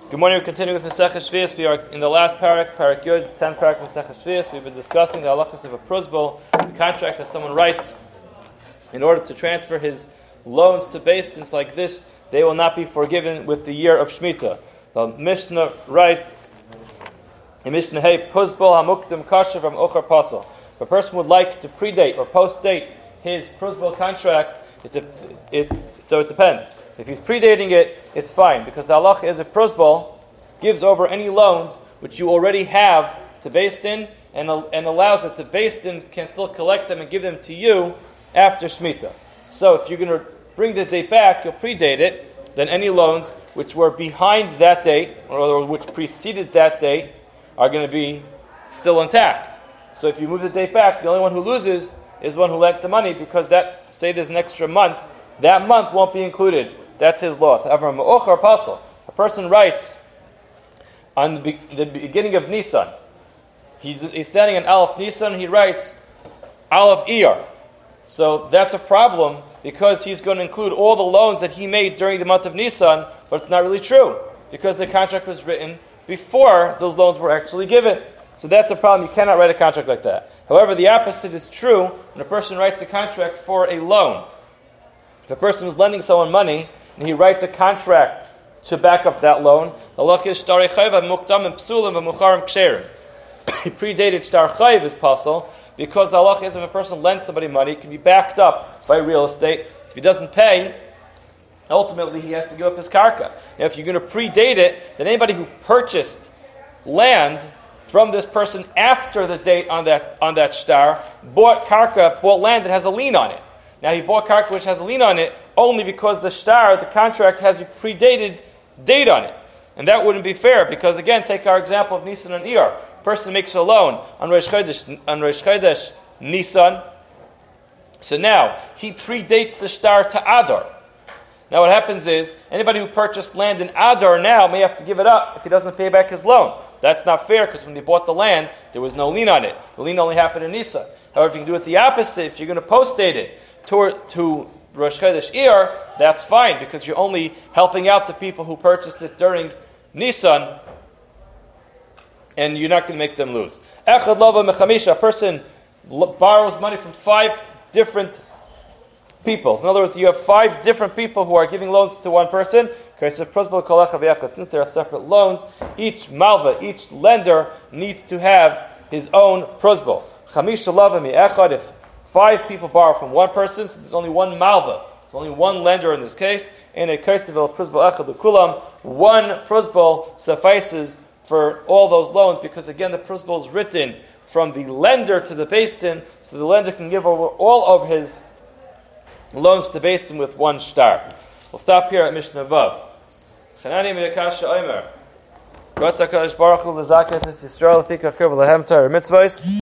Good morning. We continue with Masechah Shvius. We are in the last parak Yud, 10th parak Masechah Shvius. We've been discussing the halachas of a prusbul, the contract that someone writes in order to transfer his loans to Beis Din like this. They will not be forgiven with the year of Shemitah. The Mishnah writes in Mishnah Hey, prusbul hamukdim kasher from ochar pasal. If a person would like to predate or post-date his prusbul contract, so it depends. If he's predating it, it's fine, because the halacha is a prusbul gives over any loans which you already have to Beis Din and allows that the Beis Din can still collect them and give them to you after Shemitah. So if you're going to bring the date back, you'll predate it, then any loans which were behind that date or which preceded that date are going to be still intact. So if you move the date back, the only one who loses is the one who lent the money, because that, say there's an extra month, that month won't be included. That's his loss. However, a person writes on the beginning of Nisan. He's standing in Aleph Nisan. He writes Aleph Iyar. So that's a problem, because he's going to include all the loans that he made during the month of Nisan, but it's not really true, because the contract was written before those loans were actually given. So that's a problem. You cannot write a contract like that. However, the opposite is true when a person writes a contract for a loan. If a person is lending someone money and he writes a contract to back up that loan, the halacha is shtar chayv mukdam and psulim and mucharim ksherim. He predated shtar chayv as possible, because the halacha is if a person lends somebody money, it can be backed up by real estate. If he doesn't pay, ultimately he has to give up his karka. Now, if you're going to predate it, then anybody who purchased land from this person after the date on that shtar bought land that has a lien on it. Now he bought karka which has a lien on it only because the shtar, the contract, has a predated date on it. And that wouldn't be fair, because again, take our example of Nisan and Iyar. Person makes a loan on Rosh Chodesh Nisan. So now he predates the shtar to Adar. Now what happens is, anybody who purchased land in Adar now may have to give it up if he doesn't pay back his loan. That's not fair, because when they bought the land, there was no lien on it. The lien only happened in Nisan. However, if you can do it the opposite, if you're going to post-date it to Rosh Chodesh Iyar, that's fine, because you're only helping out the people who purchased it during Nisan, and you're not going to make them lose. Echad lova mechamisha, a person borrows money from 5 different people. In other words, you have 5 different people who are giving loans to one person. Since there are separate loans, each malva, each lender needs to have his own prusbul. Chamisha lava mi'echad, if 5 people borrow from one person, so there's only one malva. There's only one lender in this case. And a kaisavel prusbul echad l'kulam, one prusbul suffices for all those loans, because again, the prusbul is written from the lender to the Beis Din, so the lender can give over all of his loans to Beis Din with one shtar. We'll stop here at Mishnah Vav. Chanani Midakasha Omer. Ratzah Kadosh Baruch Hu L'Zakat Es Yisrael Tika Chir V'Lehem Torah Mitzvos.